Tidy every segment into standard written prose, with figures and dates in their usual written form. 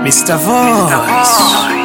Mr. Voice.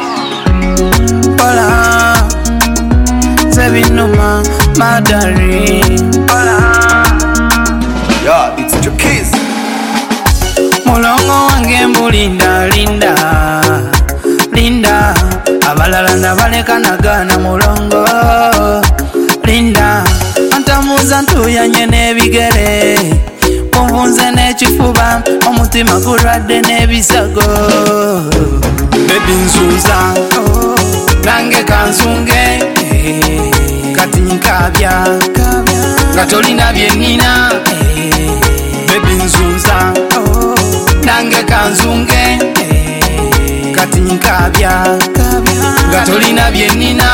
Hola, Zevinoma, Madari. Hola. Yeah, it's your keys. Mulongo wange mbulinda linda linda abalala nabaleka nagana mulongo linda antamuza ntuyanye n'ebigere munvunze n'ekifuba omutima gulwadde n'ebisago bebi nzuza nange kanzunge kati nkabya nga tolina byenina bebi nzuza nange kanzunge kati nkabya nga tolina byenina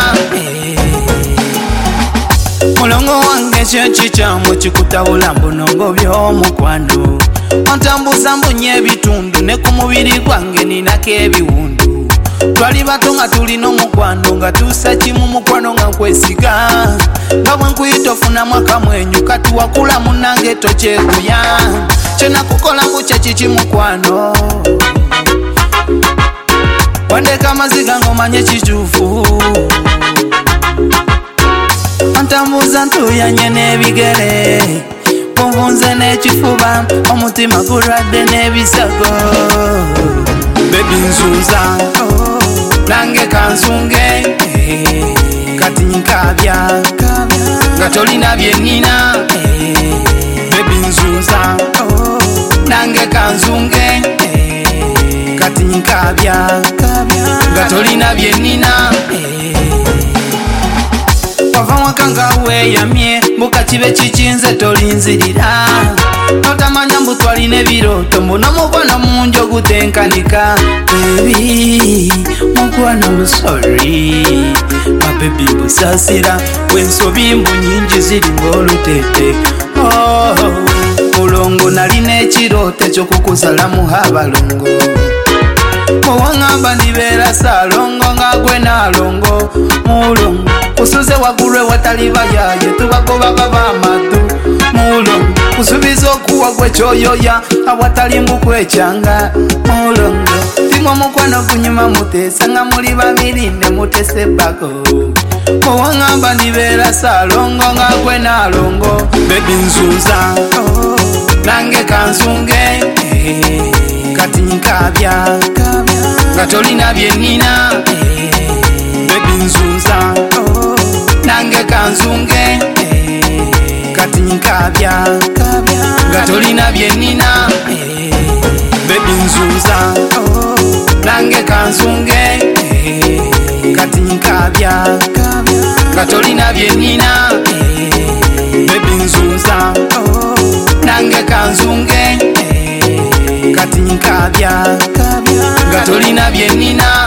mulongo wange kyekikyamu kikutawula mbunongo by'omukwano ontambuza mbunye ebitundu ne ku mubiri gwange ninako ebiwundu twali bato nga tulina omukwano nga tuusa kimu mukwano nga nkwesiga nga bwe nkuyita ofunamu akamwenyu kati wakula munange tokyekuya kyenakukola mbukye kiki mukwano wandeka amaziga ng'omanye kituufu antambuza ntuyanye n'ebigere kunvunze n'ekifuba omutima gulwadde n'ebisago bebi nzuza nange kanzunge kati nkabya nga tolina byenina bebi nzuza nange kanzunge kati nkabya nga tolina byenina wava mwakanga weyamye mbuka kibe kikinze tolinzirira notamanya mbu twalina ebiroto mbuno mukwano mungi ogutenkanika bebi mukwano musori mabebi mbusasira wensobi mbu nyingi ziri ng'olutete mulongo nalina ekiroto ekyokukuzalamu abalongo muwaŋŋamba ndibeera saalongo nga gwe naalongo mulongo kusuze wagulwe watali bayaye tubagobaba b'amatu mulongo kusubiza okuwa gwe kyoyoya awatali mbukwecyanga mulongo timwa mukwano gunyuma muteesa nga muli babiri ne mutese bako muwaŋŋamba ndibeera saalongo nga gwe naalongo bebi nzuza nange kanzunge kati nkabya nga tolina byenina bebi nzuza nange kanzunge kati nkabya nga tolina byenina bebi nzuza nange kanzunge kati nkabya nga tolina byenina bebi nzuza nange kanzunge kati nkabya nga tolina byenina